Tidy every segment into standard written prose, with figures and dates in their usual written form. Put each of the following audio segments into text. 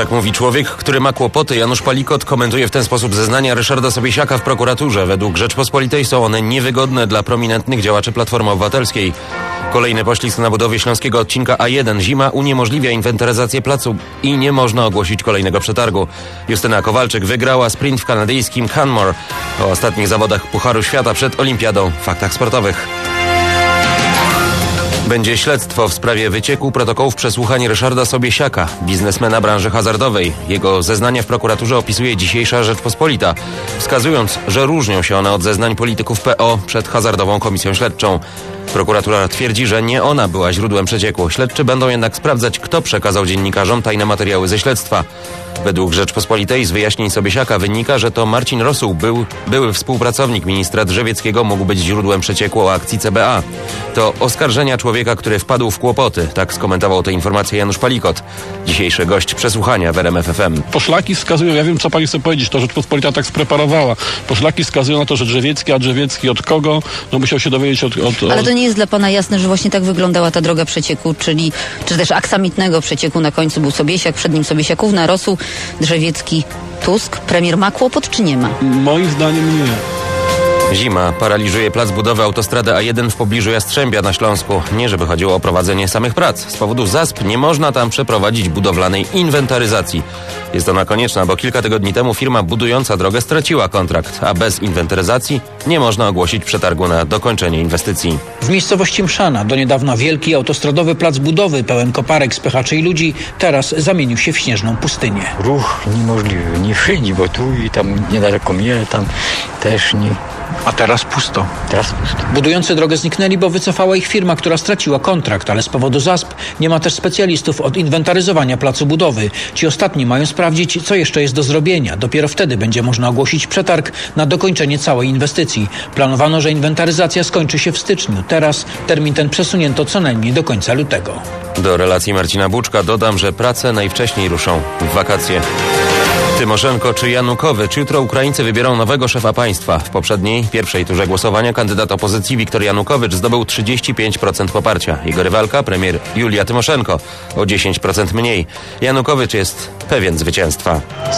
Tak mówi człowiek, który ma kłopoty. Janusz Palikot komentuje w ten sposób zeznania Ryszarda Sobiesiaka w prokuraturze. Według Rzeczpospolitej są one niewygodne dla prominentnych działaczy Platformy Obywatelskiej. Kolejny poślizg na budowie śląskiego odcinka A1. Zima uniemożliwia inwentaryzację placu i nie można ogłosić kolejnego przetargu. Justyna Kowalczyk wygrała sprint w kanadyjskim Canmore. O ostatnich zawodach Pucharu Świata przed Olimpiadą w faktach sportowych. Będzie śledztwo w sprawie wycieku protokołów przesłuchań Ryszarda Sobiesiaka, biznesmena branży hazardowej. Jego zeznania w prokuraturze opisuje dzisiejsza Rzeczpospolita, wskazując, że różnią się one od zeznań polityków PO przed hazardową komisją śledczą. Prokuratura twierdzi, że nie ona była źródłem przecieku. Śledczy będą jednak sprawdzać, kto przekazał dziennikarzom tajne materiały ze śledztwa. Według Rzeczpospolitej z wyjaśnień Sobiesiaka wynika, że to Marcin Rosół, były współpracownik ministra Drzewieckiego, mógł być źródłem przecieku o akcji CBA. To oskarżenia człowieka, który wpadł w kłopoty. Tak skomentował tę informację Janusz Palikot, dzisiejszy gość przesłuchania w RMF FM. Poszlaki wskazują, ja wiem, co pani chce powiedzieć, to Rzeczpospolita tak spreparowała. Poszlaki wskazują na to, że Drzewiecki, a Drzewiecki od kogo? No musiał się dowiedzieć od... Ale to nie jest dla pana jasne, że właśnie tak wyglądała ta droga przecieku, czy też aksamitnego przecieku. Na końcu był Sobiesiak, przed nim Sobiesiakówna, Rosół, Drzewiecki, Tusk. Premier ma kłopot, czy nie ma? Moim zdaniem nie. Zima paraliżuje plac budowy autostrady A1 w pobliżu Jastrzębia na Śląsku. Nie żeby chodziło o prowadzenie samych prac. Z powodu zasp nie można tam przeprowadzić budowlanej inwentaryzacji. Jest ona konieczna, bo kilka tygodni temu firma budująca drogę straciła kontrakt, a bez inwentaryzacji nie można ogłosić przetargu na dokończenie inwestycji. W miejscowości Mszana, do niedawna wielki autostradowy plac budowy pełen koparek, spychaczy i ludzi, teraz zamienił się w śnieżną pustynię. Ruch niemożliwy, nie wszędzie, bo tu i tam niedaleko mnie, tam też nie. A teraz pusto. Teraz pusto. Budujący drogę zniknęli, bo wycofała ich firma, która straciła kontrakt, ale z powodu zasp nie ma też specjalistów od inwentaryzowania placu budowy. Ci ostatni mają sprawdzić, co jeszcze jest do zrobienia. Dopiero wtedy będzie można ogłosić przetarg na dokończenie całej inwestycji. Planowano, że inwentaryzacja skończy się w styczniu. Teraz termin ten przesunięto co najmniej do końca lutego. Do relacji Marcina Buczka dodam, że prace najwcześniej ruszą w wakacje. Tymoszenko czy Janukowycz. Jutro Ukraińcy wybiorą nowego szefa państwa. W poprzedniej, pierwszej turze głosowania kandydat opozycji Wiktor Janukowycz zdobył 35% poparcia. Jego rywalka, premier Julia Tymoszenko, o 10% mniej. Janukowycz jest pewien zwycięstwa.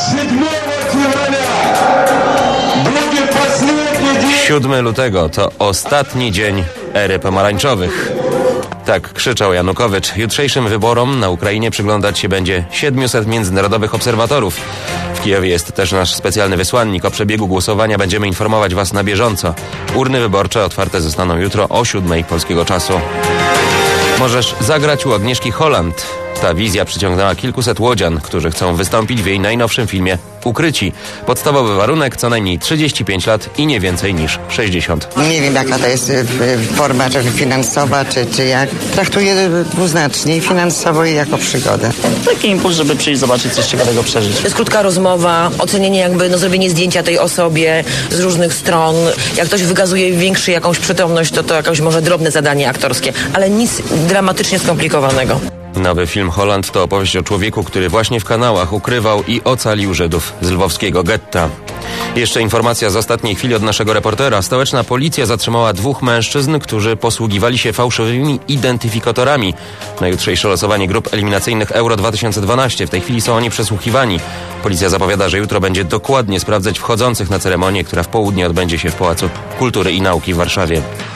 7 lutego to ostatni dzień ery pomarańczowych. Tak krzyczał Janukowycz. Jutrzejszym wyborom na Ukrainie przyglądać się będzie 700 międzynarodowych obserwatorów. W Kijowie jest też nasz specjalny wysłannik. O przebiegu głosowania będziemy informować Was na bieżąco. Urny wyborcze otwarte zostaną jutro o 7 polskiego czasu. Możesz zagrać u Agnieszki Holland. Ta wizja przyciągnęła kilkuset łodzian, którzy chcą wystąpić w jej najnowszym filmie Ukryci. Podstawowy warunek co najmniej 35 lat i nie więcej niż 60. Nie wiem, jaka to jest forma, czy finansowa, czy jak. Traktuję dwuznacznie, finansowo i jako przygodę. Taki impuls, żeby przyjść, zobaczyć, coś ciekawego przeżyć. To jest krótka rozmowa, ocenienie zrobienie zdjęcia tej osobie z różnych stron. Jak ktoś wykazuje większą jakąś przytomność, to jakieś może drobne zadanie aktorskie, ale nic dramatycznie skomplikowanego. Nowy film Holland to opowieść o człowieku, który właśnie w kanałach ukrywał i ocalił Żydów z lwowskiego getta. Jeszcze informacja z ostatniej chwili od naszego reportera. Stołeczna policja zatrzymała 2 mężczyzn, którzy posługiwali się fałszywymi identyfikatorami na jutrzejsze losowanie grup eliminacyjnych Euro 2012. W tej chwili są oni przesłuchiwani. Policja zapowiada, że jutro będzie dokładnie sprawdzać wchodzących na ceremonię, która w południe odbędzie się w Pałacu Kultury i Nauki w Warszawie.